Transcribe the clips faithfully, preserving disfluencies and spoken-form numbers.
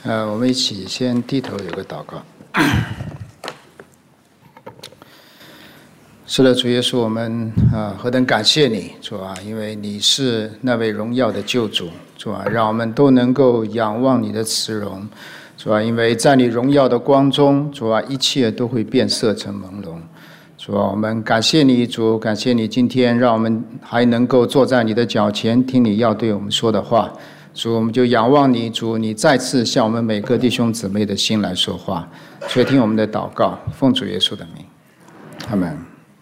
呃，我们一起先低头有个祷告。是的，主耶稣，我们啊何等感谢你，主啊，因为你是那位荣耀的救主，主啊，让我们都能够仰望你的慈容，主啊，因为在你荣耀的光中，主啊，一切都会变色成朦胧。主啊，我们感谢你，主，感谢你今天让我们还能够坐在你的脚前，听你要对我们说的话。主，我们就仰望你，主，你再次向我们每个弟兄姊妹的心来说话，垂听我们的祷告，奉主耶稣的名，阿们。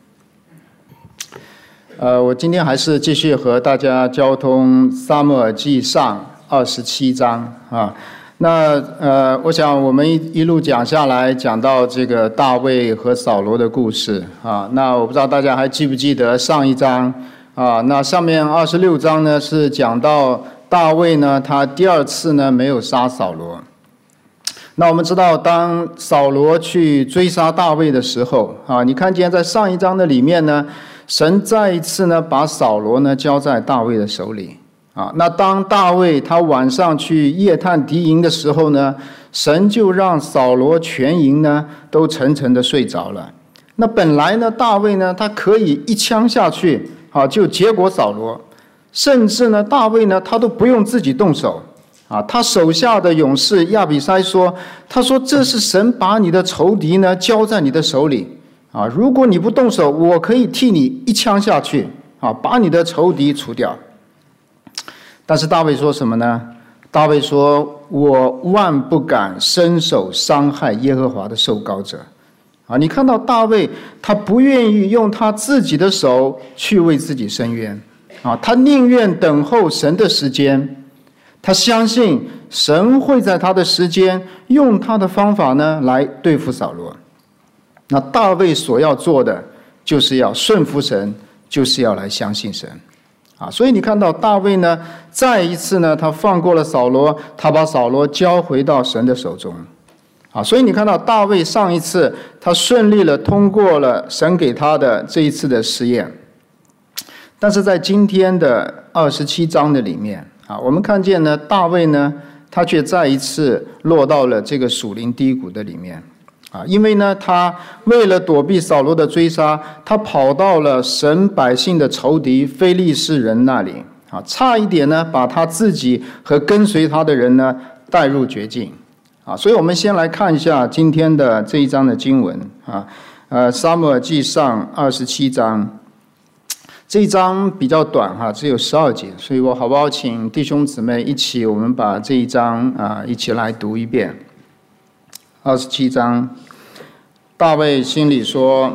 呃，我今天还是继续和大家交通撒母耳记上二十七章啊。那呃，我想我们一一路讲下来，讲到这个大卫和扫罗的故事啊。那我不知道大家还记不记得上一章啊？那上面二十六章呢是讲到大卫呢，他第二次呢没有杀扫罗。那我们知道，当扫罗去追杀大卫的时候啊，你看见在上一章的里面呢，神再一次呢把扫罗呢交在大卫的手里啊。那当大卫他晚上去夜探敌营的时候呢，神就让扫罗全营呢都沉沉的睡着了。那本来呢，大卫呢他可以一枪下去啊就结果扫罗。甚至呢，大卫呢，他都不用自己动手，啊，他手下的勇士亚比筛说，他说这是神把你的仇敌呢交在你的手里，啊，如果你不动手，我可以替你一枪下去，啊，把你的仇敌除掉。但是大卫说什么呢？大卫说，我万不敢伸手伤害耶和华的受膏者，啊，你看到大卫，他不愿意用他自己的手去为自己伸冤。啊，他宁愿等候神的时间，他相信神会在他的时间用他的方法呢来对付扫罗。那大卫所要做的就是要顺服神，就是要来相信神。啊，所以你看到大卫呢，再一次呢，他放过了扫罗，他把扫罗交回到神的手中。啊，所以你看到大卫上一次他顺利的通过了神给他的这一次的试验。但是在今天的二十七章的里面啊，我们看见呢，大卫呢，他却再一次落到了这个属灵低谷的里面啊，因为呢，他为了躲避扫罗的追杀，他跑到了神百姓的仇敌非利士人那里啊，差一点呢，把他自己和跟随他的人呢带入绝境啊。所以我们先来看一下今天的这一章的经文啊，呃，撒母耳记上二十七章。这一章比较短哈，只有十二节，所以我好不好请弟兄姊妹一起，我们把这一章啊一起来读一遍。二十七章，大卫心里说：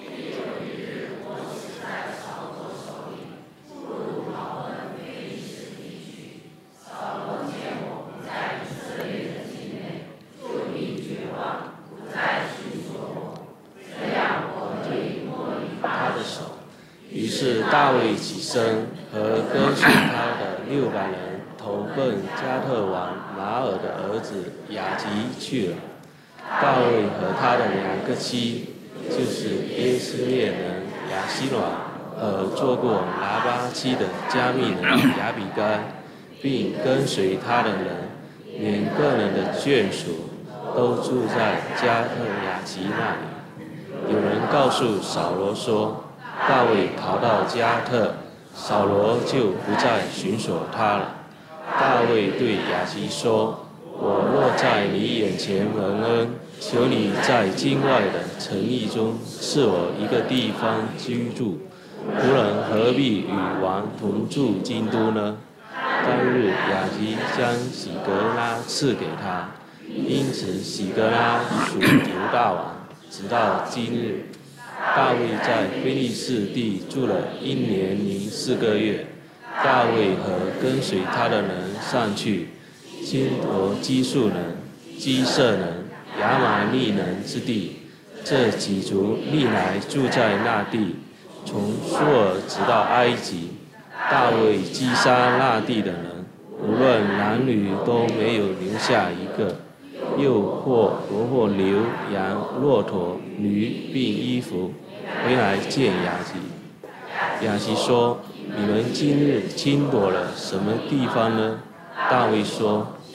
大卫起身，和跟随他的六百人投奔加特王马尔的儿子雅吉去了。大卫和他的两个妻，就是耶斯列人亚希暖和做过拿巴妻的加密人亚比该，并跟随他的人，连个人的眷属都住在加特雅吉那里。有人告诉扫罗说，大卫逃到加特，扫罗就不再寻索他了。大卫对雅吉说：我若在你眼前蒙恩，求你在境外的城邑中赐我一个地方居住，仆人何必与王同住京都呢？当日雅吉将喜格拉赐给他，因此喜格拉属犹大王，直到今日。大卫在非利士地住了一年零四个月。大卫和跟随他的人上去，侵夺基述人、基色人、亚玛利人之地。这几族历来住在那地，从苏尔直到埃及。大卫击杀那地的人，无论男女都没有留下一个，又或夺获牛、羊、骆驼、驴并衣服，回来见雅吉。雅吉说：你们今日侵夺了什么地方呢？大卫说：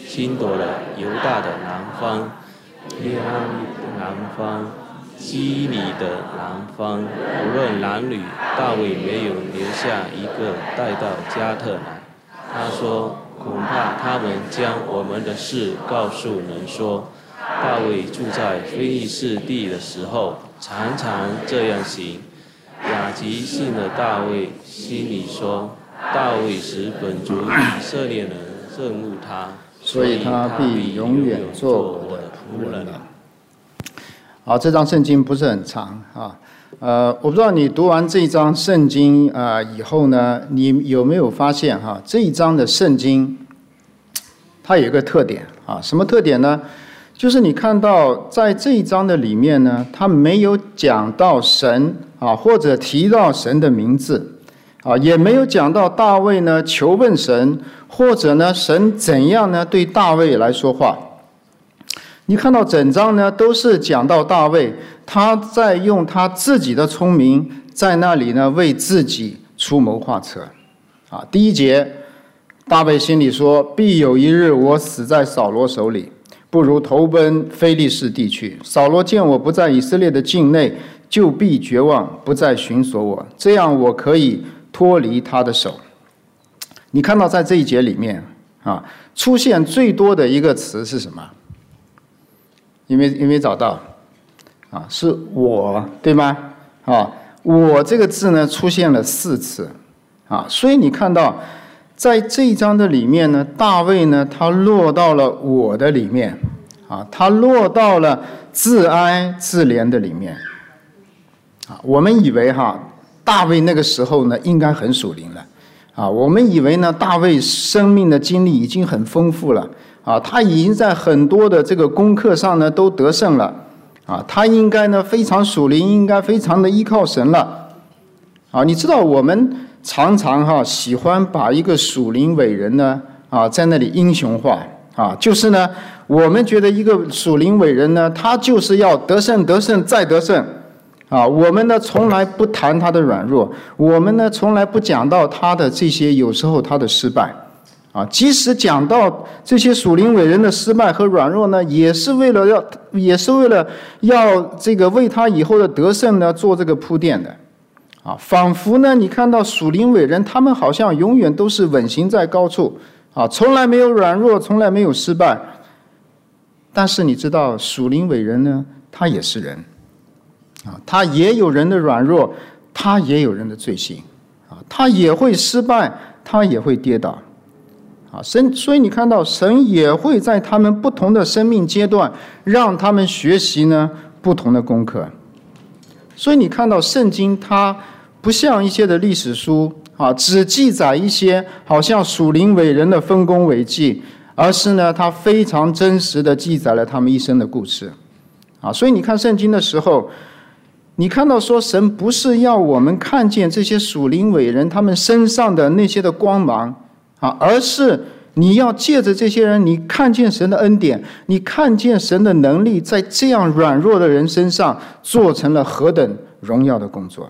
侵夺了犹大的南方、耶拉利的南方、基里的南方，无论男女，大卫没有留下一个带到加特来。他说：恐怕他们将我们的事告诉人说，大卫住在非利士地的时候，常常这样行。雅吉信了大卫，心里说：大卫使本族以色列人憎恶他， 所以他必永远做我的仆人了。好，这章圣经不是很长啊。呃，我不知道你读完这一章圣经啊、呃、以后呢，你有没有发现哈、啊，这一章的圣经它有一个特点啊，什么特点呢？就是你看到在这一章的里面呢，它没有讲到神啊，或者提到神的名字啊，也没有讲到大卫呢求问神，或者呢神怎样呢对大卫来说话。你看到整章呢都是讲到大卫，他在用他自己的聪明在那里呢为自己出谋划策啊。第一节，大卫心里说：必有一日我死在扫罗手里，不如投奔非利士地去。扫罗见我不在以色列的境内，就必绝望，不再寻索我，这样我可以脱离他的手。你看到在这一节里面啊，出现最多的一个词是什么？有没有有没有找到？啊，是我，对吗？啊，我这个字呢出现了四次，啊，所以你看到在这一章的里面呢，大卫呢他落到了我的里面，啊，他落到了自哀自怜的里面，啊，我们以为哈大卫那个时候呢应该很属灵了，啊，我们以为呢大卫生命的经历已经很丰富了。啊，他已经在很多的这个功课上呢都得胜了，啊，他应该呢非常属灵，应该非常的依靠神了，啊，你知道我们常常哈喜欢把一个属灵伟人呢啊在那里英雄化啊，就是呢我们觉得一个属灵伟人呢他就是要得胜得胜再得胜，啊，我们呢从来不谈他的软弱，我们呢从来不讲到他的这些有时候他的失败。啊，即使讲到这些属灵伟人的失败和软弱呢，也是为了要，也是为了要这个为他以后的得胜呢做这个铺垫的，啊，仿佛呢，你看到属灵伟人，他们好像永远都是稳行在高处，啊，从来没有软弱，从来没有失败。但是你知道，属灵伟人呢，他也是人，啊，他也有人的软弱，他也有人的罪性，啊，他也会失败，他也会跌倒。啊，神，所以你看到神也会在他们不同的生命阶段，让他们学习呢不同的功课。所以你看到圣经，它不像一些的历史书啊，只记载一些好像属灵伟人的丰功伟绩，而是呢，它非常真实的记载了他们一生的故事。啊，所以你看圣经的时候，你看到说神不是要我们看见这些属灵伟人他们身上的那些的光芒。啊，而是你要借着这些人，你看见神的恩典，你看见神的能力，在这样软弱的人身上做成了何等荣耀的工作。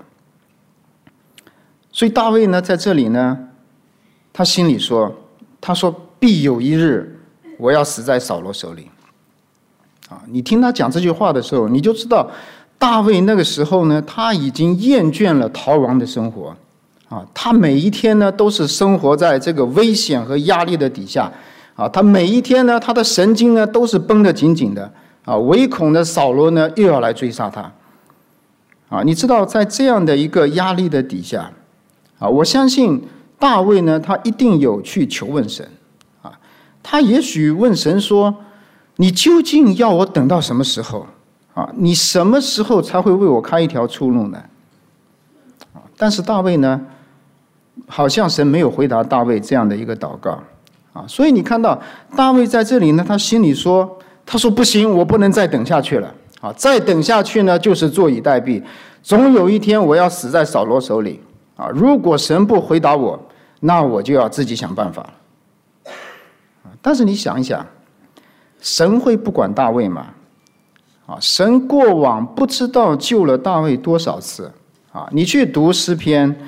所以大卫呢，在这里呢，他心里说：“他说必有一日，我要死在扫罗手里。”啊，你听他讲这句话的时候，你就知道大卫那个时候呢，他已经厌倦了逃亡的生活。啊，他每一天呢都是生活在这个危险和压力的底下，啊，他每一天呢，他的神经呢都是绷得紧紧的，啊，唯恐呢扫罗呢又要来追杀他，啊，你知道在这样的一个压力的底下，啊，我相信大卫呢他一定有去求问神，啊，他也许问神说：“你究竟要我等到什么时候？啊，你什么时候才会为我开一条出路呢？”啊，但是大卫呢？好像神没有回答大卫这样的一个祷告，啊，所以你看到大卫在这里呢，他心里说：“他说不行，我不能再等下去了，啊，再等下去呢，就是坐以待毙，总有一天我要死在扫罗手里，啊，如果神不回答我，那我就要自己想办法了。”但是你想一想，神会不管大卫吗？啊，神过往不知道救了大卫多少次，啊，你去读诗篇。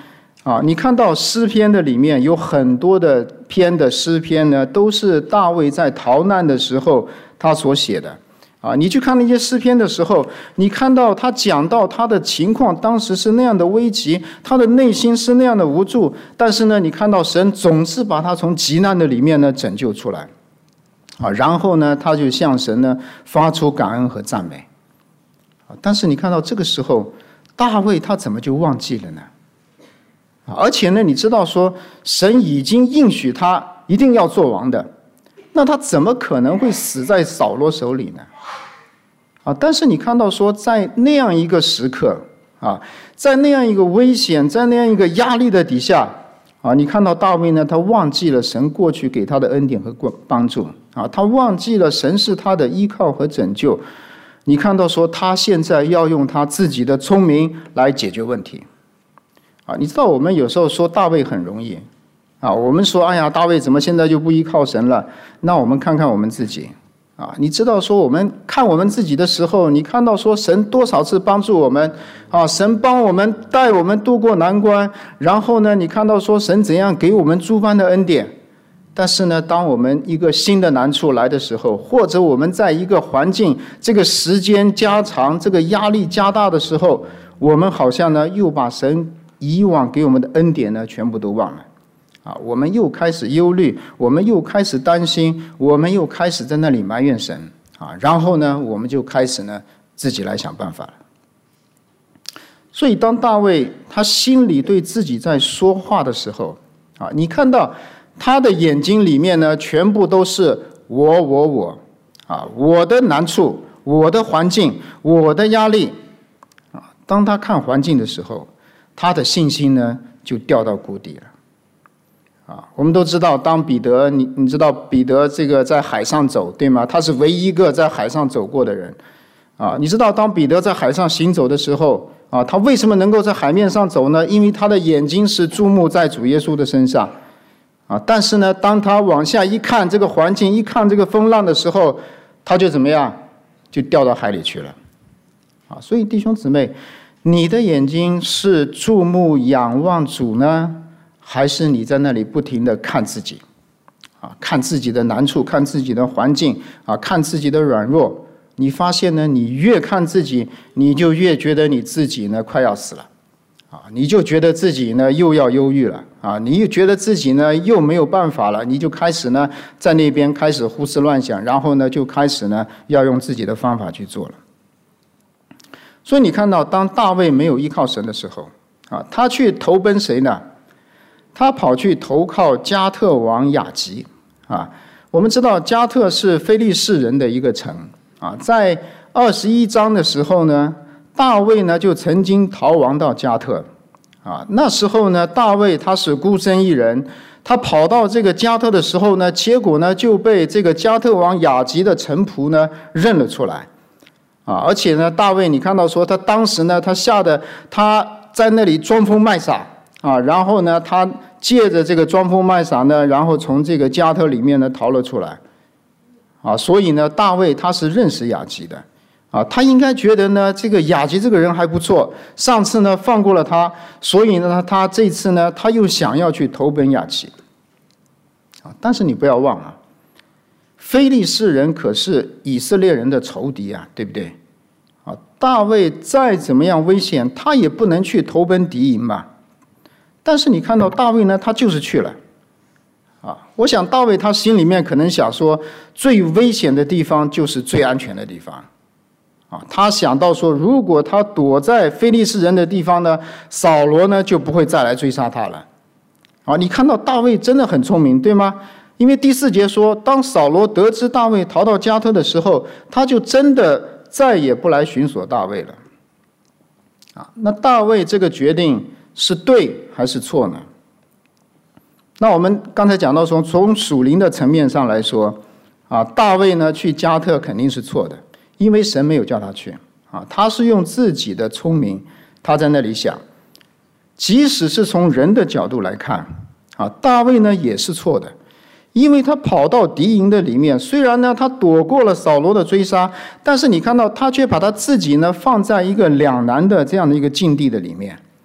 啊，你看到诗篇的里面有很多的篇的诗篇呢，都是大卫在逃难的时候他所写的。啊，你去看那些诗篇的时候，你看到他讲到他的情况，当时是那样的危急，他的内心是那样的无助，但是呢，你看到神总是把他从急难的里面呢拯救出来。啊，然后呢，他就向神呢发出感恩和赞美。啊，但是你看到这个时候，大卫他怎么就忘记了呢？啊，而且呢，你知道说神已经应许他一定要做王的，那他怎么可能会死在扫罗手里呢？啊，但是你看到说，在那样一个时刻啊，在那样一个危险，在那样一个压力的底下啊，你看到大卫呢，他忘记了神过去给他的恩典和帮助啊，他忘记了神是他的依靠和拯救。你看到说，他现在要用他自己的聪明来解决问题啊。你知道我们有时候说大卫很容易啊，我们说哎呀，大卫怎么现在就不依靠神了？那我们看看我们自己。啊，你知道说我们看我们自己的时候，你看到说神多少次帮助我们啊，神帮我们带我们渡过难关，然后呢，你看到说神怎样给我们诸般的恩典。但是呢，当我们一个新的难处来的时候，或者我们在一个环境这个时间加长，这个压力加大的时候，我们好像呢又把神以往给我们的恩典呢全部都忘了。啊，我们又开始忧虑，我们又开始担心，我们又开始在那里埋怨神啊，然后呢，我们就开始呢自己来想办法了。所以，当大卫他心里对自己在说话的时候啊，你看到他的眼睛里面呢，全部都是我我我啊，我的难处，我的环境，我的压力啊。当他看环境的时候，他的信心呢就掉到谷底了。啊，我们都知道，当彼得，你你知道彼得这个在海上走，对吗？他是唯一一个在海上走过的人，啊，你知道当彼得在海上行走的时候，啊，他为什么能够在海面上走呢？因为他的眼睛是注目在主耶稣的身上，啊，但是呢，当他往下一看这个环境，一看这个风浪的时候，他就怎么样？就掉到海里去了，啊，所以弟兄姊妹，你的眼睛是注目仰望主呢？还是你在那里不停地看自己，啊，看自己的难处，看自己的环境，啊，看自己的软弱。你发现呢，你越看自己，你就越觉得你自己呢快要死了，啊，你就觉得自己呢又要忧郁了，啊，你又觉得自己呢又没有办法了，你就开始呢在那边开始胡思乱想，然后呢就开始呢要用自己的方法去做了。所以你看到，当大卫没有依靠神的时候，啊，他去投奔谁呢？他跑去投靠加特王雅吉啊，我们知道加特是非利士人的一个城啊，在二十一章的时候呢，大卫呢就曾经逃亡到加特啊，那时候呢，大卫他是孤身一人，他跑到这个加特的时候呢，结果呢就被这个加特王雅吉的臣仆呢认了出来啊，而且呢，大卫你看到说他当时呢，他吓得他在那里装疯卖傻。啊，然后呢，他借着这个装疯卖傻呢，然后从这个加特里面呢逃了出来，啊，所以呢，大卫他是认识雅吉的，啊，他应该觉得呢，这个雅吉这个人还不错，上次呢放过了他，所以呢，他这次呢，他又想要去投奔雅吉，啊，但是你不要忘了，非利士人可是以色列人的仇敌啊，对不对？啊，大卫再怎么样危险，他也不能去投奔敌营吧。但是你看到大卫呢，他就是去了，啊，我想大卫他心里面可能想说，最危险的地方就是最安全的地方，啊，他想到说，如果他躲在非利士人的地方呢，扫罗呢就不会再来追杀他了，啊，你看到大卫真的很聪明，对吗？因为第四节说，当扫罗得知大卫逃到加特的时候，他就真的再也不来寻索大卫了，啊，那大卫这个决定是对还是错呢？那我们刚才讲到说，从属灵的层面上来说，啊，大卫呢去加特肯定是错的，因为神没有叫他去，啊，他是用自己的聪明，他在那里想。即使是从人的角度来看，啊，大卫呢也是错的，因为他跑到敌营的里面，虽然呢他躲过了扫罗的追杀，但是你看到他却把他自己呢放在一个两难的这样的一个境地的里面。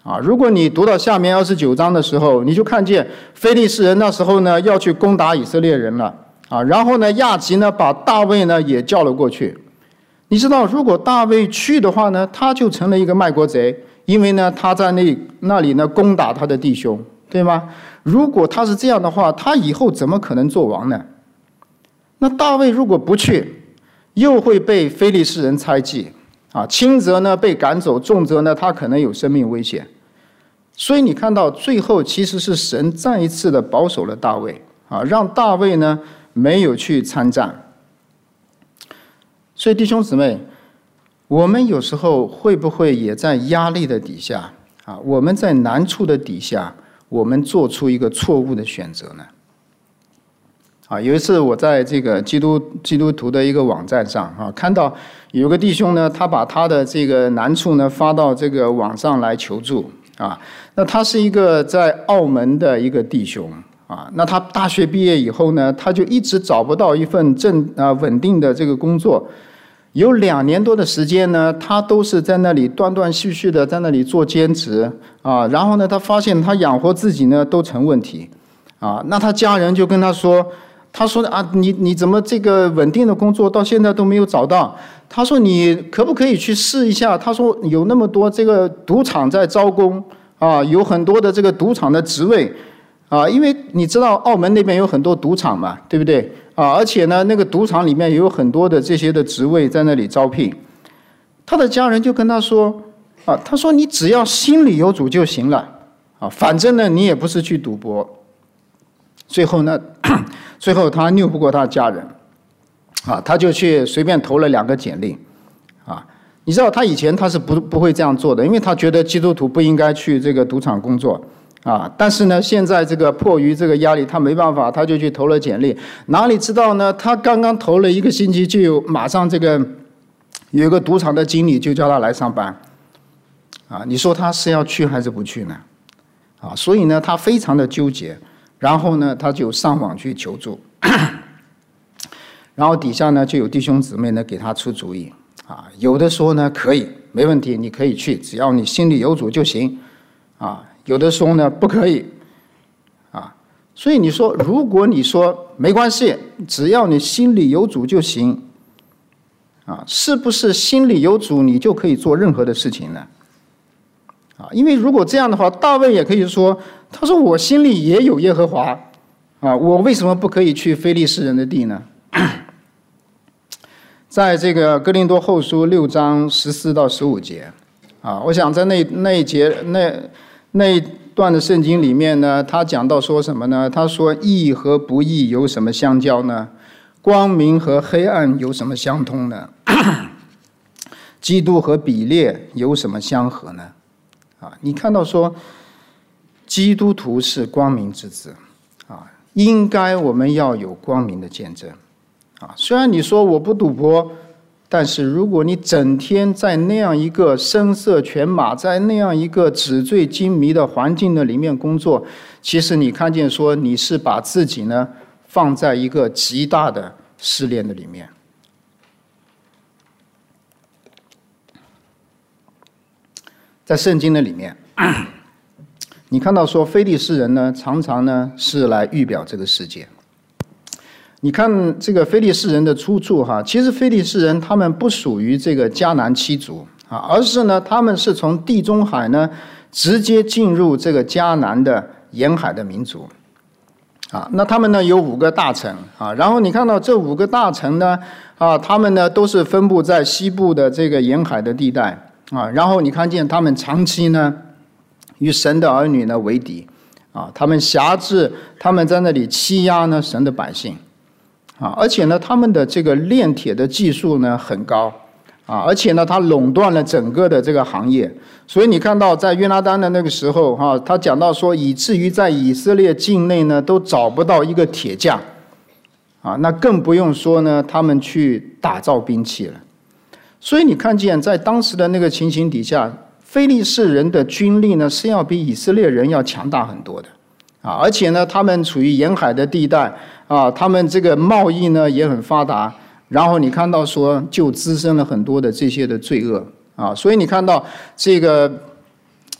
啊，如果你读到下面二十九章的时候，你就看见非利士人那时候呢要去攻打以色列人了啊，然后呢亚吉呢把大卫呢也叫了过去。你知道，如果大卫去的话呢，他就成了一个卖国贼，因为呢他在那那里呢攻打他的弟兄，对吗？如果他是这样的话，他以后怎么可能做王呢？那大卫如果不去，又会被非利士人猜忌啊，轻则呢被赶走，重则呢他可能有生命危险。所以你看到最后其实是神再一次的保守了大卫啊，让大卫呢没有去参战。所以弟兄姊妹，我们有时候会不会也在压力的底下啊，我们在难处的底下，我们做出一个错误的选择呢？啊，有一次我在这个基督基督徒的一个网站上啊，看到有个弟兄呢，他把他的这个难处呢发到这个网上来求助啊。那他是一个在澳门的一个弟兄啊，那他大学毕业以后呢，他就一直找不到一份正啊稳定的这个工作，有两年多的时间呢，他都是在那里断断续续的在那里做兼职啊，然后呢，他发现他养活自己呢都成问题啊，那他家人就跟他说。他说啊，你你怎么这个稳定的工作到现在都没有找到？他说你可不可以去试一下？他说有那么多这个赌场在招工啊，有很多的这个赌场的职位啊，因为你知道澳门那边有很多赌场嘛，对不对啊？而且呢，那个赌场里面也有很多的这些的职位在那里招聘。他的家人就跟他说啊，他说你只要心里有主就行了啊，反正呢你也不是去赌博。最后呢，最后他拗不过他家人，啊，他就去随便投了两个简历，啊，你知道他以前他是不不会这样做的，因为他觉得基督徒不应该去这个赌场工作，啊，但是呢，现在这个迫于这个压力，他没办法，他就去投了简历。哪里知道呢？他刚刚投了一个星期，就有马上这个有一个赌场的经理就叫他来上班，啊，你说他是要去还是不去呢？啊，所以呢，他非常的纠结。然后呢，他就上网去求助，然后底下呢就有弟兄姊妹呢给他出主意啊，有的说呢可以，没问题，你可以去，只要你心里有主就行啊。有的说呢不可以啊。所以你说，如果你说没关系，只要你心里有主就行啊，是不是心里有主你就可以做任何的事情呢？啊，因为如果这样的话，大卫也可以说，他说我心里也有耶和华，啊，我为什么不可以去非利士人的地呢？在这个哥林多后书六章十四到十五节，啊，我想在那那一节那那一段的圣经里面呢，他讲到说什么呢？他说义和不义有什么相交呢？光明和黑暗有什么相通呢？基督和比列有什么相合呢？啊，你看到说，基督徒是光明之子，啊，应该我们要有光明的见证，啊，虽然你说我不赌博，但是如果你整天在那样一个声色犬马，在那样一个纸醉金迷的环境的里面工作，其实你看见说你是把自己呢放在一个极大的试炼的里面。在圣经的里面，你看到说非利士人呢，常常呢是来预表这个世界。你看这个非利士人的出处哈，其实非利士人他们不属于这个迦南七族啊，而是呢他们是从地中海呢直接进入这个迦南的沿海的民族啊。那他们呢有五个大城啊，然后你看到这五个大城呢啊，他们呢都是分布在西部的这个沿海的地带。啊，然后你看见他们长期呢与神的儿女呢为敌，啊，他们辖制，他们在那里欺压呢神的百姓，啊，而且呢他们的这个炼铁的技术呢很高，啊，而且呢他垄断了整个的这个行业，所以你看到在约拿单的那个时候，哈、啊，他讲到说，以至于在以色列境内呢都找不到一个铁匠，啊，那更不用说呢他们去打造兵器了。所以你看见在当时的那个情形底下，非利士人的军力呢是要比以色列人要强大很多的，啊，而且呢他们处于沿海的地带，啊，他们这个贸易呢也很发达，然后你看到说就滋生了很多的这些的罪恶，啊，所以你看到这个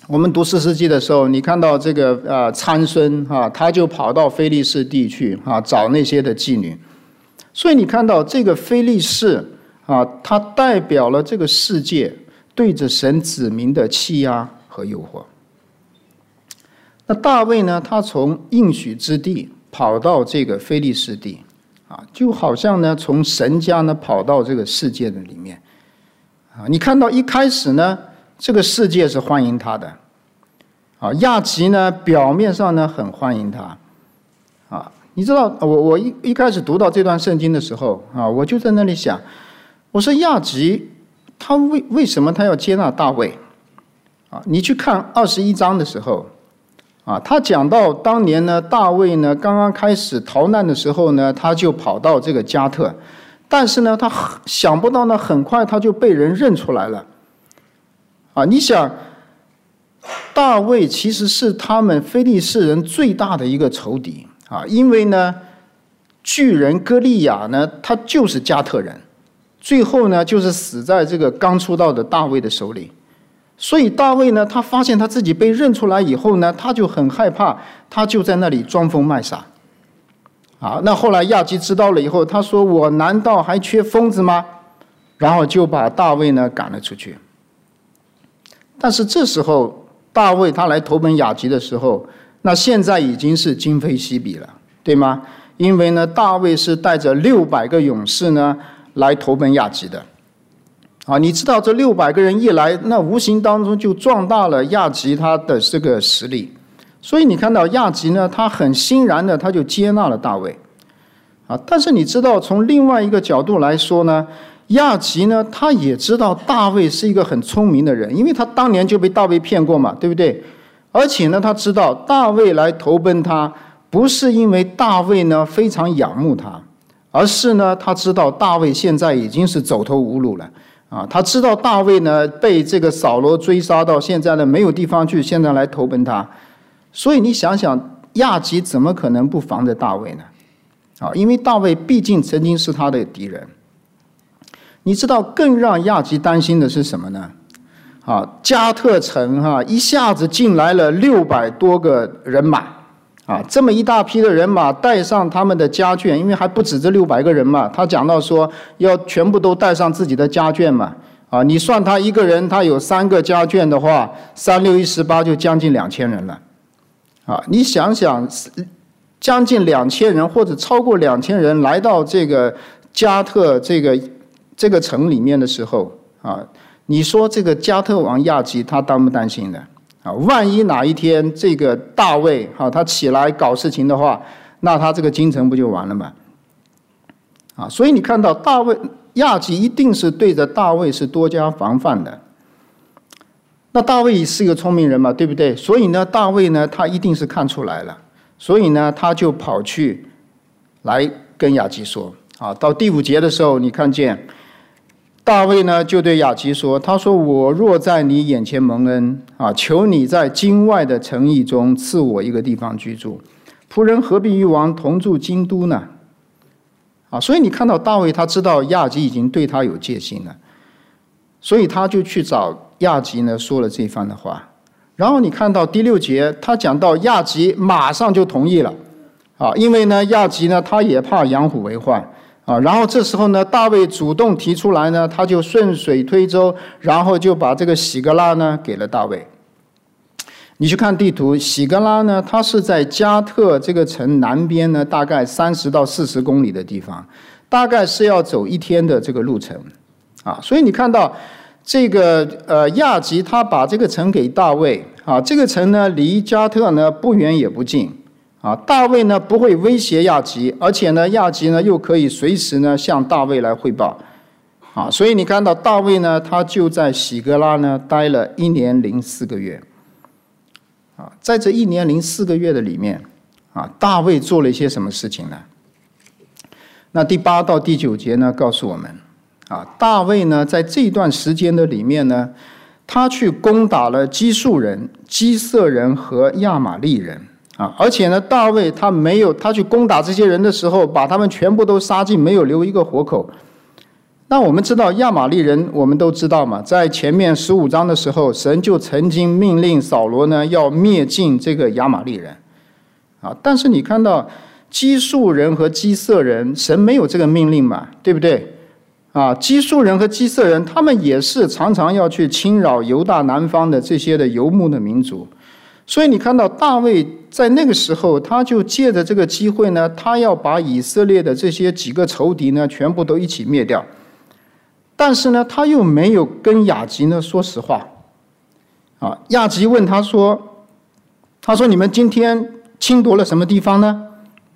我们读士师记的时候，你看到这个呃参孙啊，他就跑到非利士地去啊，找那些的妓女。所以你看到这个非利士啊，它代表了这个世界对着神子民的欺压和诱惑。那大卫呢，他从应许之地跑到这个非利士地啊，就好像呢从神家呢跑到这个世界的里面啊。你看到一开始呢，这个世界是欢迎他的啊，亚吉呢表面上呢很欢迎他啊。你知道，我我一一开始读到这段圣经的时候啊，我就在那里想，我说亚吉他为为什么他要接纳大卫啊？你去看二十一章的时候啊，他讲到当年呢，大卫呢刚刚开始逃难的时候呢，他就跑到这个加特，但是呢，他想不到呢，很快他就被人认出来了啊。你想，大卫其实是他们非利士人最大的一个仇敌啊，因为呢，巨人歌利亚呢，他就是加特人，最后呢，就是死在这个刚出道的大卫的手里。所以大卫呢，他发现他自己被认出来以后呢，他就很害怕，他就在那里装疯卖傻。啊，那后来亚基知道了以后，他说：“我难道还缺疯子吗？”然后就把大卫呢赶了出去。但是这时候大卫他来投奔亚基的时候，那现在已经是今非昔比了，对吗？因为呢，大卫是带着六百个勇士呢来投奔亚基的。啊，你知道这六百个人一来，那无形当中就壮大了亚吉他的这个实力。所以你看到亚吉呢，他很欣然的，他就接纳了大卫。啊，但是你知道从另外一个角度来说呢，亚吉呢，他也知道大卫是一个很聪明的人，因为他当年就被大卫骗过嘛，对不对？而且呢，他知道大卫来投奔他，不是因为大卫呢非常仰慕他，而是呢，他知道大卫现在已经是走投无路了。啊，他知道大卫呢被这个扫罗追杀到现在呢没有地方去，现在来投奔他，所以你想想，亚吉怎么可能不防着大卫呢？啊，因为大卫毕竟曾经是他的敌人。你知道更让亚吉担心的是什么呢？啊，加特城哈、啊、一下子进来了六百多个人马。啊，这么一大批的人马带上他们的家眷，因为还不止这六百个人嘛，他讲到说要全部都带上自己的家眷嘛。啊，你算他一个人，他有三个家眷的话，三六一十八就将近两千人了。啊，你想想，将近两千人或者超过两千人来到这个加特这个这个城里面的时候，啊，你说这个加特王亚吉他担不担心呢？啊，万一哪一天这个大卫啊他起来搞事情的话，那他这个京城不就完了吗？啊，所以你看到大卫亚吉一定是对着大卫是多加防范的。那大卫是一个聪明人嘛，对不对？所以呢，大卫呢他一定是看出来了，所以呢他就跑去来跟亚吉说。啊，到第五节的时候，你看见。大卫呢，就对亚吉说：“他说，我若在你眼前蒙恩啊，求你在京外的城邑中赐我一个地方居住。仆人何必与王同住京都呢？”啊，所以你看到大卫，他知道亚吉已经对他有戒心了，所以他就去找亚吉呢，说了这番的话。然后你看到第六节，他讲到亚吉马上就同意了，啊，因为呢，亚吉呢，他也怕养虎为患。啊，然后这时候呢，大卫主动提出来呢，他就顺水推舟，然后就把这个喜格拉呢给了大卫。你去看地图，喜格拉呢，它是在加特这个城南边呢，大概三十到四十公里的地方，大概是要走一天的这个路程。啊，所以你看到这个呃亚吉他把这个城给大卫啊，这个城呢离加特呢不远也不近。啊，大卫呢不会威胁亚吉，而且呢，亚吉呢又可以随时呢向大卫来汇报，啊，所以你看到大卫呢，他就在喜格拉呢待了一年零四个月，啊，在这一年零四个月的里面，啊，大卫做了一些什么事情呢？那第八到第九节呢告诉我们，啊，大卫呢在这段时间的里面呢，他去攻打了基述人、基色人和亚玛利人。啊，而且呢，大卫他没有，他去攻打这些人的时候，把他们全部都杀尽，没有留一个活口。 那我们知道亚玛力人，我们都知道嘛，在前面十五章的时候，神就曾经命令扫罗呢要灭尽这个亚玛力人啊。但是你看到基述人和基色人，神没有这个命令嘛，对不对啊？基述人和基色人，他们也是常常要去侵扰犹大南方的这些的游牧的民族。所以你看到大卫在那个时候，他就借着这个机会呢，他要把以色列的这些几个仇敌呢，全部都一起灭掉。但是呢，他又没有跟亚吉呢说实话。啊，亚吉问他说：“他说你们今天侵夺了什么地方呢？”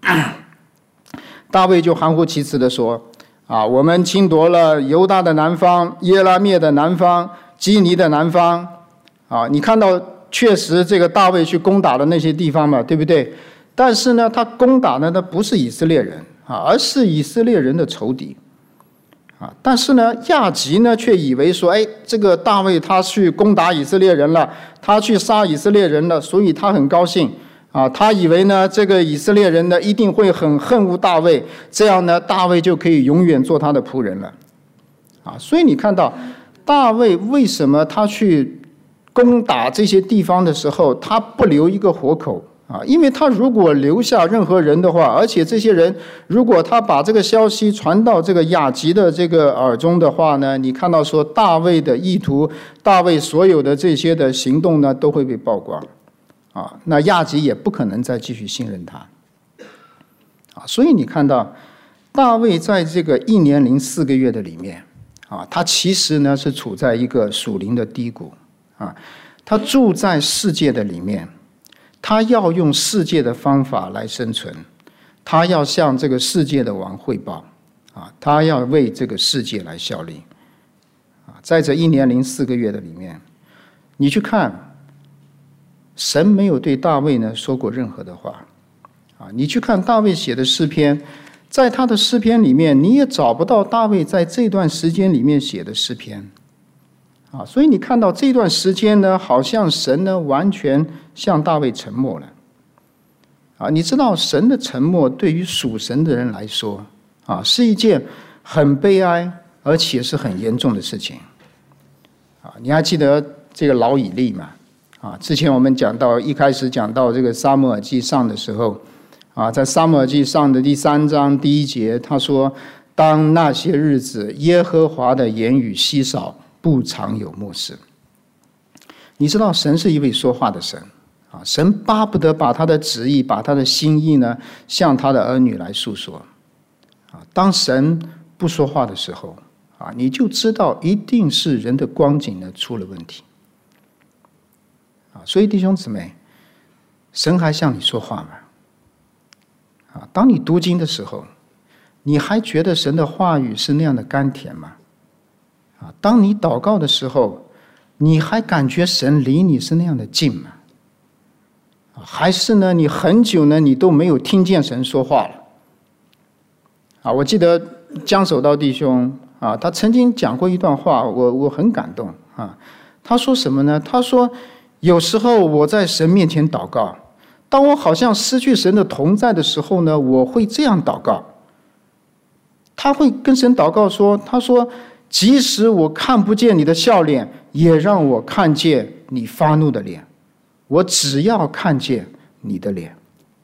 大卫就含糊其辞地说：“啊，我们侵夺了犹大的南方、耶拉灭的南方、基尼的南方。啊，你看到确实这个大卫去攻打的那些地方嘛，对不对？但是呢，他攻打的呢不是以色列人啊，而是以色列人的仇敌。”啊，但是呢，亚吉呢却以为说，哎，这个大卫他去攻打以色列人了，他去杀以色列人了，所以他很高兴啊。他以为呢，这个以色列人呢一定会很恨恶大卫，这样呢，大卫就可以永远做他的仆人了。啊，所以你看到大卫为什么他去攻打这些地方的时候，他不留一个活口。啊，因为他如果留下任何人的话，而且这些人如果他把这个消息传到这个亚吉的这个耳中的话呢，你看到说大卫的意图，大卫所有的这些的行动呢，都会被曝光，啊，那亚吉也不可能再继续信任他，啊，所以你看到大卫在这个一年零四个月的里面，啊，他其实呢是处在一个属灵的低谷，啊，他住在世界的里面。他要用世界的方法来生存，他要向这个世界的王汇报，啊，他要为这个世界来效力，啊，在这一年零四个月的里面，你去看，神没有对大卫呢说过任何的话，啊，你去看大卫写的诗篇，在他的诗篇里面，你也找不到大卫在这段时间里面写的诗篇。啊，所以你看到这段时间呢，好像神呢完全向大卫沉默了。啊，你知道神的沉默对于属神的人来说，啊，是一件很悲哀而且是很严重的事情。啊，你还记得这个老以利吗？啊，之前我们讲到一开始讲到这个撒母耳记上的时候，啊，在撒母耳记上的第三章第一节，他说：“当那些日子，耶和华的言语稀少。”不常有漠视。你知道神是一位说话的神啊，神巴不得把他的旨意、把他的心意呢，向他的儿女来诉说啊。当神不说话的时候啊，你就知道一定是人的光景呢出了问题啊。所以弟兄姊妹，神还向你说话吗？啊，当你读经的时候，你还觉得神的话语是那样的甘甜吗？啊，当你祷告的时候，你还感觉神离你是那样的近吗？还是呢，你很久呢，你都没有听见神说话了？啊，我记得江守道弟兄啊，他曾经讲过一段话，我我很感动啊。他说什么呢？他说，有时候我在神面前祷告，当我好像失去神的同在的时候呢，我会这样祷告。他会跟神祷告说，他说，即使我看不见你的笑脸，也让我看见你发怒的脸。我只要看见你的脸。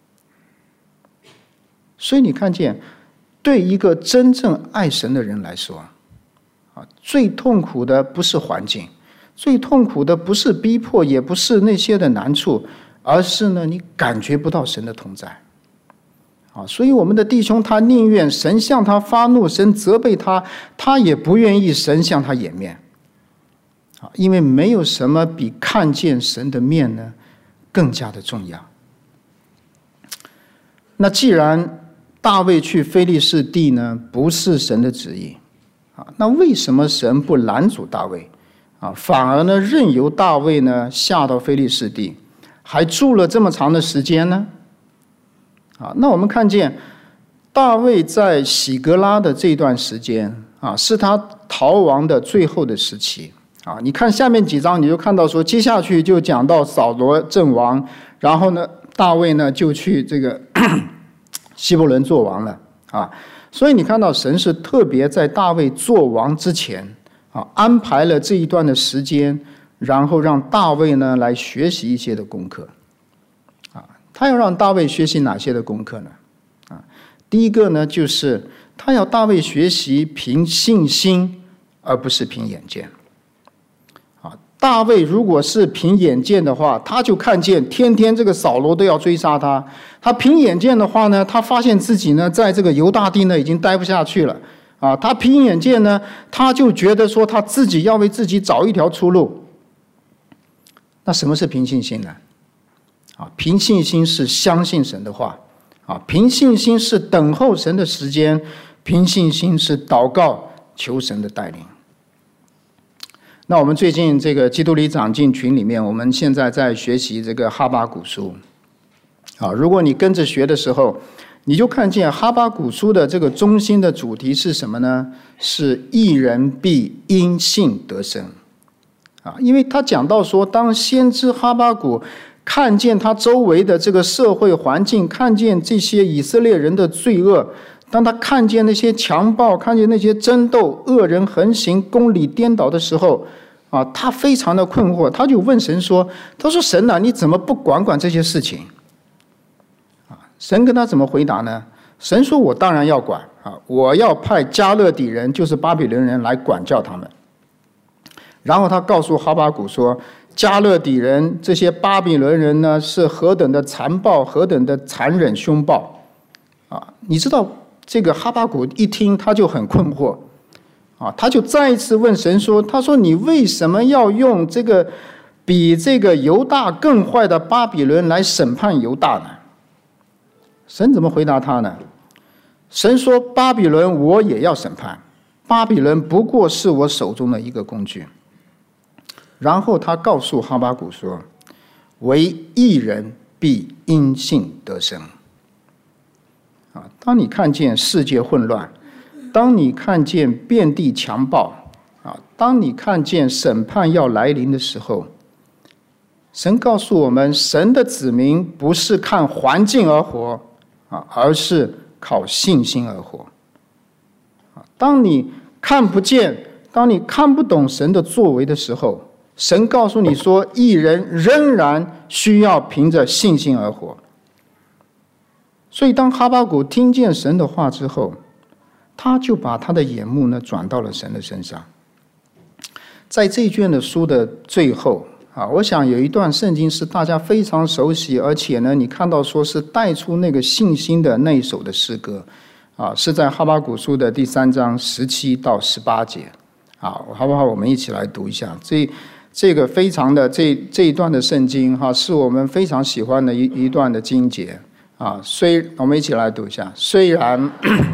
所以你看见，对一个真正爱神的人来说，啊，最痛苦的不是环境，最痛苦的不是逼迫，也不是那些的难处，而是呢，你感觉不到神的同在。啊，所以我们的弟兄他宁愿神向他发怒，神责备他，他也不愿意神向他掩面。啊，因为没有什么比看见神的面呢更加的重要。那既然大卫去非利士地呢不是神的旨意，啊，那为什么神不拦阻大卫？啊，反而呢任由大卫呢下到非利士地，还住了这么长的时间呢？啊，那我们看见大卫在喜格拉的这段时间啊，是他逃亡的最后的时期啊。你看下面几章，你就看到说，接下去就讲到扫罗阵亡，然后呢，大卫呢就去这个希伯伦做王了啊。 所以你看到神是特别在大卫做王之前啊，安排了这一段的时间，然后让大卫呢来学习一些的功课啊。他要让大卫学习哪些的功课呢？啊，第一个呢，就是他要大卫学习凭信心，而不是凭眼见。啊，大卫如果是凭眼见的话，他就看见天天这个扫罗都要追杀他。他凭眼见的话呢，他发现自己呢在这个犹大地呢已经待不下去了。啊，他凭眼见呢，他就觉得说他自己要为自己找一条出路。那什么是凭信心呢？啊，凭信心是相信神的话，啊，凭信心是等候神的时间，凭信心是祷告求神的带领。那我们最近这个基督里长进群里面，我们现在在学习这个哈巴谷书。啊，如果你跟着学的时候，你就看见哈巴谷书的这个中心的主题是什么呢？是义人必因信得生。啊，因为他讲到说，当先知哈巴谷看见他周围的这个社会环境，看见这些以色列人的罪恶，当他看见那些强暴，看见那些争斗、恶人横行、公理颠倒的时候，啊，他非常的困惑，他就问神说：“他说神啊，你怎么不管管这些事情？”啊，神跟他怎么回答呢？神说：“我当然要管啊，我要派迦勒底人，就是巴比伦人来管教他们。”然后他告诉哈巴谷说：“迦勒底人这些巴比伦人呢，是何等的残暴，何等的残忍凶暴啊！”你知道这个哈巴谷一听他就很困惑啊，他就再一次问神说：“他说你为什么要用这个比这个犹大更坏的巴比伦来审判犹大呢？”神怎么回答他呢？神说：“巴比伦我也要审判，巴比伦不过是我手中的一个工具。”然后他告诉哈巴谷说：“唯义人必因信得生。”啊，当你看见世界混乱，当你看见遍地强暴，啊，当你看见审判要来临的时候，神告诉我们，神的子民不是看环境而活，啊，而是靠信心而活。啊，当你看不见，当你看不懂神的作为的时候，神告诉你说，义人仍然需要凭着信心而活。所以当哈巴谷听见神的话之后，他就把他的眼目呢转到了神的身上。在这一卷的书的最后啊，我想有一段圣经是大家非常熟悉，而且呢你看到说是带出那个信心的那一首的诗歌啊，是在哈巴谷书的第三章十七到十八节啊，好不好？我们一起来读一下这这个非常的这这一段的圣经哈，是我们非常喜欢的一一段的经节啊。虽我们一起来读一下，虽然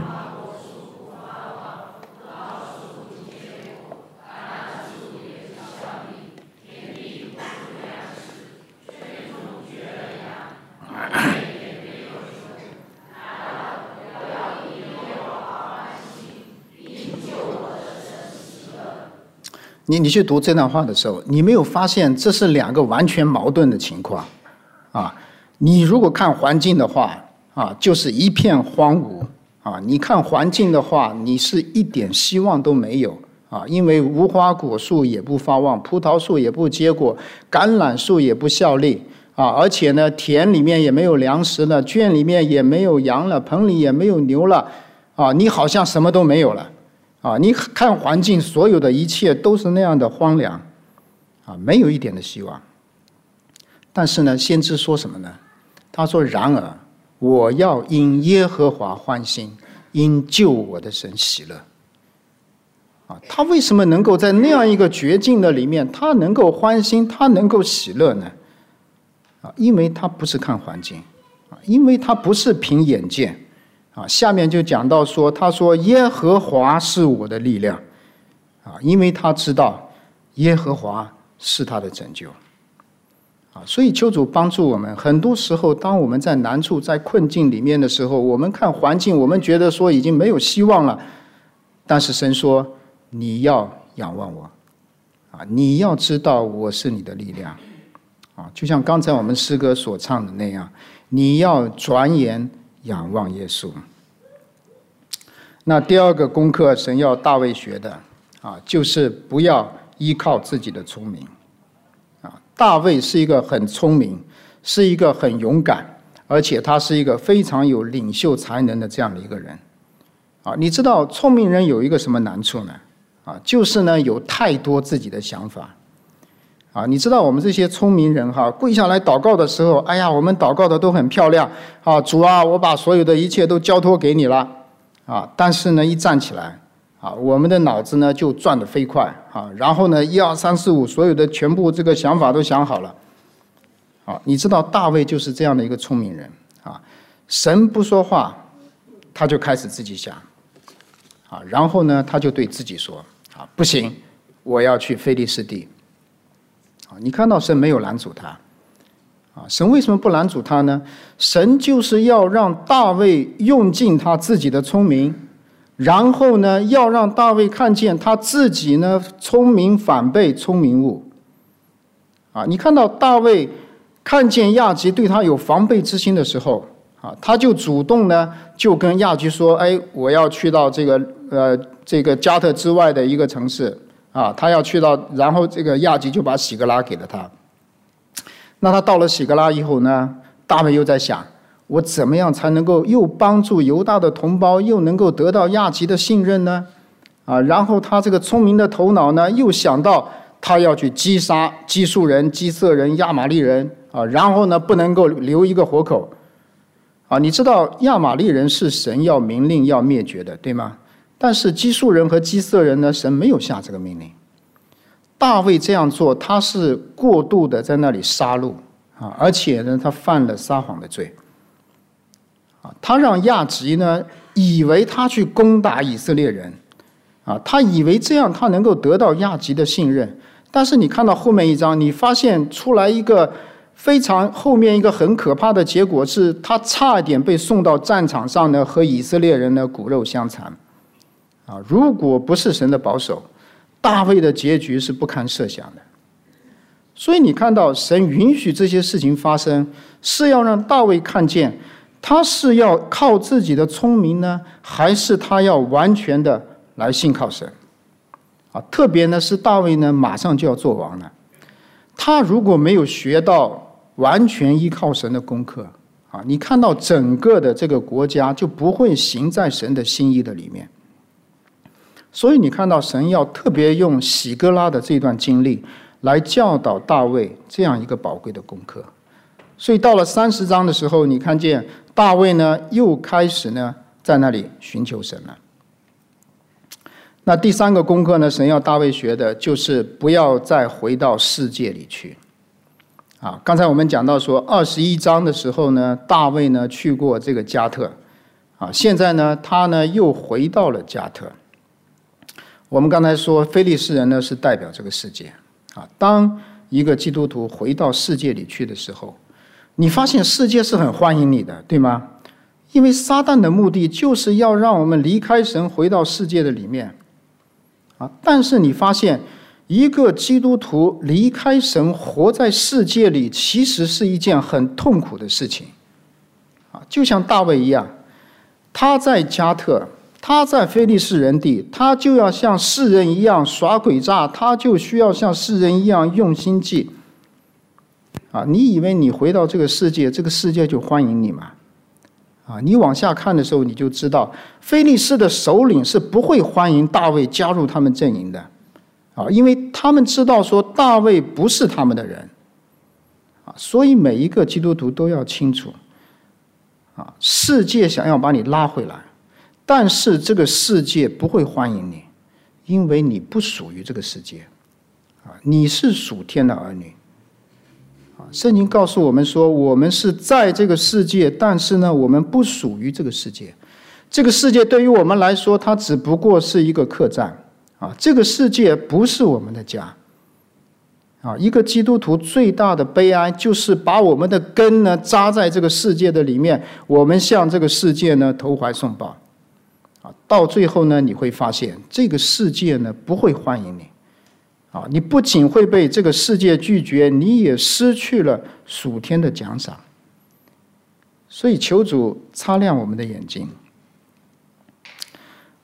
你你去读这段话的时候，你没有发现这是两个完全矛盾的情况啊？你如果看环境的话啊，就是一片荒芜啊；你看环境的话，你是一点希望都没有啊，因为无花果树也不发旺，葡萄树也不结果，橄榄树也不效力啊，而且呢，田里面也没有粮食了，圈里面也没有羊了，棚里也没有牛了啊，你好像什么都没有了。啊，你看环境，所有的一切都是那样的荒凉，啊，没有一点的希望。但是呢，先知说什么呢？他说：“然而，我要因耶和华欢心，因救我的神喜乐。”啊，他为什么能够在那样一个绝境的里面，他能够欢心，他能够喜乐呢？啊，因为他不是看环境，啊，因为他不是凭眼见。啊，下面就讲到说，他说耶和华是我的力量，啊，因为他知道耶和华是他的拯救，啊，所以求主帮助我们。很多时候，当我们在难处、在困境里面的时候，我们看环境，我们觉得说已经没有希望了，但是神说你要仰望我，啊，你要知道我是你的力量，啊，就像刚才我们诗歌所唱的那样，你要转眼仰望耶稣。 那第二个功课，神要大卫学的啊，就是不要依靠自己的聪明啊。大卫是一个很聪明，是一个很勇敢，而且他是一个非常有领袖才能的这样的一个人啊。你知道聪明人有一个什么难处呢？啊，就是呢有太多自己的想法啊。你知道我们这些聪明人哈，跪下来祷告的时候，哎呀，我们祷告的都很漂亮啊，主啊，我把所有的一切都交托给你了。啊，但是呢，一站起来，啊，我们的脑子呢就转得飞快，啊，然后呢，一二三四五，所有的全部这个想法都想好了，啊，你知道大卫就是这样的一个聪明人，啊，神不说话，他就开始自己想，啊，然后呢，他就对自己说，啊，不行，我要去非利士地，啊，你看到神没有拦阻他。啊，神为什么不拦阻他呢？神就是要让大卫用尽他自己的聪明，然后呢，要让大卫看见他自己呢聪明反被聪明误。啊，你看到大卫看见亚吉对他有防备之心的时候，啊，他就主动呢就跟亚吉说：“哎，我要去到这个呃这个加特之外的一个城市啊，他要去到，然后这个亚吉就把喜格拉给了他。”那他到了喜格拉以后呢，大卫又在想，我怎么样才能够又帮助犹大的同胞，又能够得到亚吉的信任呢？啊，然后他这个聪明的头脑呢，又想到他要去击杀基述人、基色人、亚玛利人啊，然后呢不能够留一个活口。啊，你知道亚玛利人是神要明令要灭绝的，对吗？但是基述人和基色人呢，神没有下这个命令。大卫这样做，他是过度的在那里杀戮啊，而且呢，他犯了撒谎的罪啊。他让亚吉呢，以为他去攻打以色列人啊，他以为这样他能够得到亚吉的信任。但是你看到后面一章，你发现出来一个非常后面一个很可怕的结果是，他差一点被送到战场上呢，和以色列人呢骨肉相残啊。如果不是神的保守，大卫的结局是不堪设想的。所以你看到神允许这些事情发生，是要让大卫看见他是要靠自己的聪明呢，还是他要完全的来信靠神啊？特别呢是大卫呢马上就要做王了，他如果没有学到完全依靠神的功课啊，你看到整个的这个国家就不会行在神的心意的里面。所以你看到神要特别用喜哥拉的这段经历来教导大卫这样一个宝贵的功课。所以到了三十章的时候，你看见大卫呢又开始呢在那里寻求神了。那第三个功课呢，神要大卫学的就是不要再回到世界里去。啊，刚才我们讲到说二十一章的时候呢，大卫呢去过这个加特，啊，现在呢他呢又回到了加特。我们刚才说非利士人呢是代表这个世界啊，当一个基督徒回到世界里去的时候，你发现世界是很欢迎你的，对吗？因为撒旦的目的就是要让我们离开神，回到世界的里面啊。但是你发现一个基督徒离开神，活在世界里，其实是一件很痛苦的事情啊。就像大卫一样，他在加特，他在非利士人地，他就要像世人一样耍诡诈，他就需要像世人一样用心计啊！你以为你回到这个世界，这个世界就欢迎你吗？啊！你往下看的时候，你就知道非利士的首领是不会欢迎大卫加入他们阵营的啊，因为他们知道说大卫不是他们的人啊，所以每一个基督徒都要清楚啊，世界想要把你拉回来。但是这个世界不会欢迎你，因为你不属于这个世界，啊，你是属天的儿女，啊，圣经告诉我们说，我们是在这个世界，但是呢，我们不属于这个世界。这个世界对于我们来说，它只不过是一个客栈，啊，这个世界不是我们的家，啊，一个基督徒最大的悲哀就是把我们的根呢扎在这个世界的里面，我们向这个世界呢投怀送抱。啊，到最后呢，你会发现这个世界呢不会欢迎你，啊，你不仅会被这个世界拒绝，你也失去了属天的奖赏。所以求主擦亮我们的眼睛。那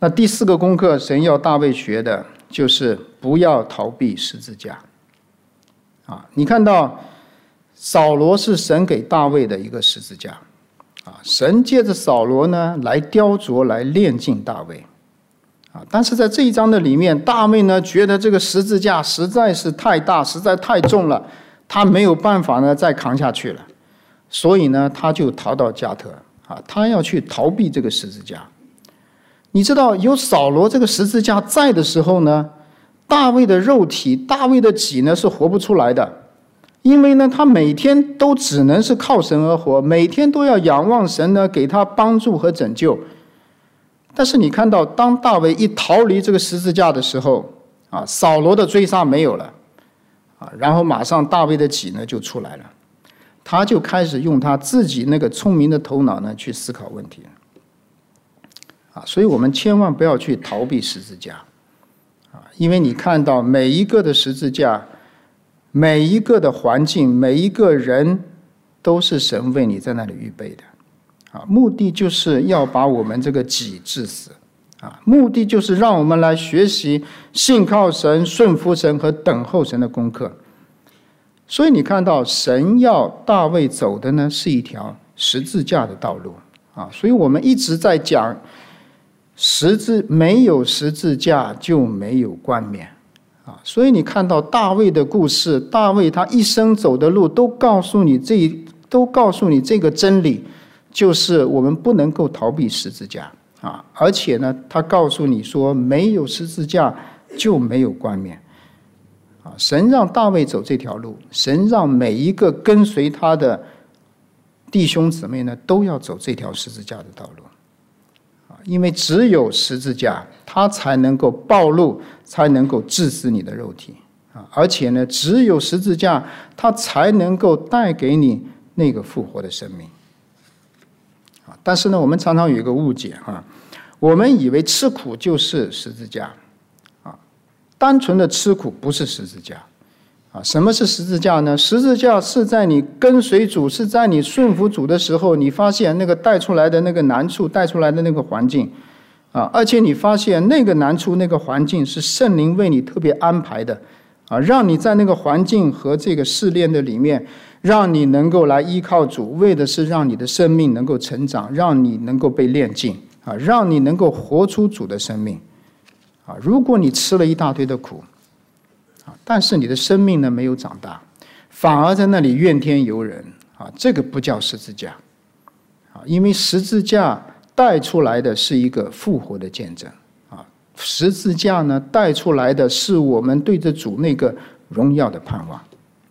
那第四个功课，神要大卫学的就是不要逃避十字架。啊，你看到扫罗是神给大卫的一个十字架，啊，神借着扫罗呢来雕琢、来炼净大卫。啊，但是在这一章的里面，大卫呢觉得这个十字架实在是太大，实在太重了，他没有办法呢再扛下去了，所以呢他就逃到加特啊，他要去逃避这个十字架。你知道有扫罗这个十字架在的时候呢，大卫的肉体、大卫的己呢是活不出来的，因为呢他每天都只能是靠神而活，每天都要仰望神呢给他帮助和拯救。但是你看到，当大卫一逃离这个十字架的时候，啊，扫罗的追杀没有了，啊，然后马上大卫的己呢就出来了，他就开始用他自己那个聪明的头脑呢去思考问题，啊，所以我们千万不要去逃避十字架，啊，因为你看到每一个的十字架，每一个的环境，每一个人，都是神为你在那里预备的。啊，目的就是要把我们这个己致死，啊，目的就是让我们来学习信靠神、顺服神和等候神的功课。所以你看到神要大卫走的呢是一条十字架的道路，啊，所以我们一直在讲十字，没有十字架就没有冠冕，啊，所以你看到大卫的故事，大卫他一生走的路都告诉你这都告诉你这个真理。就是我们不能够逃避十字架啊，而且呢，他告诉你说，没有十字架就没有冠冕啊。神让大卫走这条路，神让每一个跟随他的弟兄姊妹呢，都要走这条十字架的道路啊，因为只有十字架，它才能够暴露，才能够致死你的肉体啊，而且呢，只有十字架，它才能够带给你那个复活的生命。但是呢，我们常常有一个误解啊，我们以为吃苦就是十字架，啊，单纯的吃苦不是十字架，啊，什么是十字架呢？十字架是在你跟随主，是在你顺服主的时候，你发现那个带出来的那个难处，带出来的那个环境，啊，而且你发现那个难处、那个环境是圣灵为你特别安排的，啊，让你在那个环境和这个试炼的里面。让你能够来依靠主，为的是让你的生命能够成长，让你能够被炼净啊，让你能够活出主的生命啊。如果你吃了一大堆的苦啊，但是你的生命呢没有长大，反而在那里怨天尤人啊，这个不叫十字架啊，因为十字架带出来的是一个复活的见证啊，十字架呢带出来的是我们对着主那个荣耀的盼望。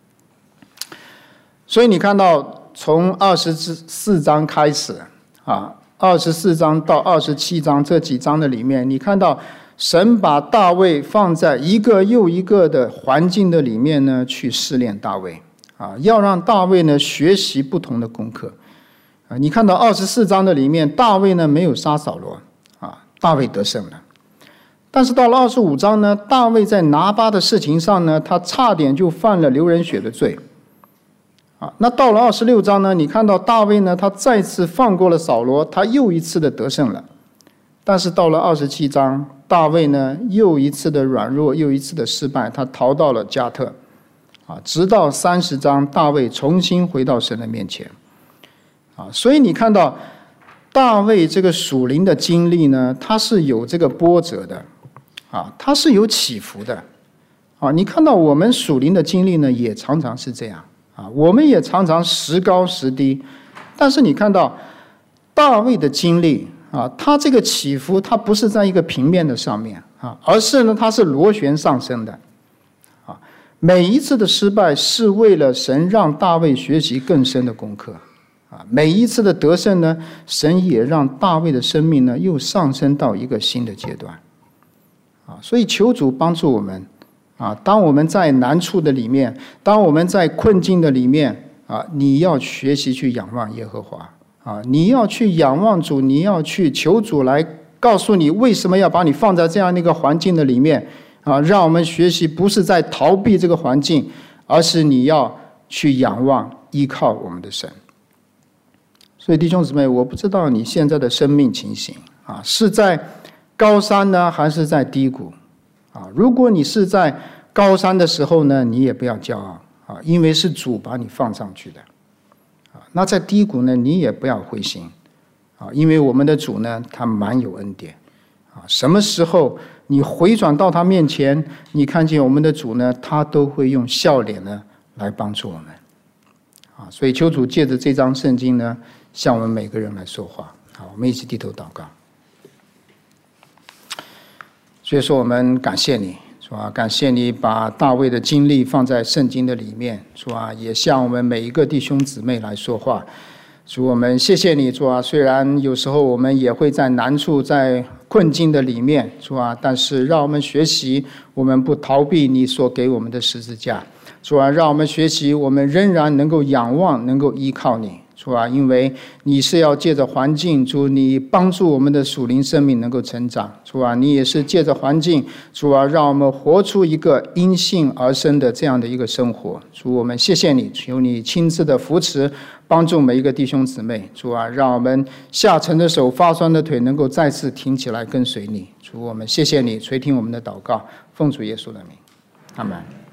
所以你看到从二十四章开始啊，二十四章到二十七章这几章的里面，你看到神把大卫放在一个又一个的环境的里面呢，去试炼大卫啊，要让大卫呢学习不同的功课啊。你看到二十四章的里面，大卫呢没有杀扫罗啊，大卫得胜了。但是到了二十五章呢，大卫在拿巴的事情上呢，他差点就犯了流人血的罪。啊，那到了二十六章呢，你看到大卫呢，他再次放过了扫罗，他又一次的得胜了。但是到了二十七章，大卫呢又一次的软弱，又一次的失败，他逃到了加特。啊，直到三十章，大卫重新回到神的面前。啊，所以你看到大卫这个属灵的经历呢，他是有这个波折的，啊，他是有起伏的。啊，你看到我们属灵的经历呢，也常常是这样。啊，我们也常常时高时低，但是你看到大卫的经历啊，他这个起伏，他不是在一个平面的上面啊，而是呢，他是螺旋上升的。啊，每一次的失败是为了神让大卫学习更深的功课。啊，每一次的得胜呢，神也让大卫的生命呢又上升到一个新的阶段。啊，所以求主帮助我们。啊，当我们在难处的里面，当我们在困境的里面，啊，你要学习去仰望耶和华，啊，你要去仰望主，你要去求主来告诉你为什么要把你放在这样的一个环境的里面，啊，让我们学习不是在逃避这个环境，而是你要去仰望依靠我们的神。所以弟兄姊妹，我不知道你现在的生命情形啊，是在高山呢，还是在低谷？啊，如果你是在高山的时候呢，你也不要骄傲啊，因为是主把你放上去的。啊，那在低谷呢，你也不要灰心啊，因为我们的主呢，他满有恩典啊。什么时候你回转到他面前，你看见我们的主呢，他都会用笑脸呢来帮助我们啊。所以求主借着这张圣经呢，向我们每个人来说话。好，我们一起低头祷告。所以说，我们感谢你，主啊，感谢你把大卫的经历放在圣经的里面，主啊，也向我们每一个弟兄姊妹来说话。主，我们谢谢你，主啊，虽然有时候我们也会在难处、在困境的里面，主啊，但是让我们学习，我们不逃避你所给我们的十字架。主啊，让我们学习，我们仍然能够仰望，能够依靠你。主啊，因为你是要借着环境，主，你帮助我们的属灵生命能够成长。主啊，你也是借着环境，主啊，让我们活出一个因信而生的这样的一个生活。主，我们谢谢你，求你亲自的扶持，帮助每一个弟兄姊妹。主啊，让我们下沉的手、发酸的腿能够再次挺起来跟随你。主，我们谢谢你，垂听我们的祷告，奉主耶稣的名，阿们。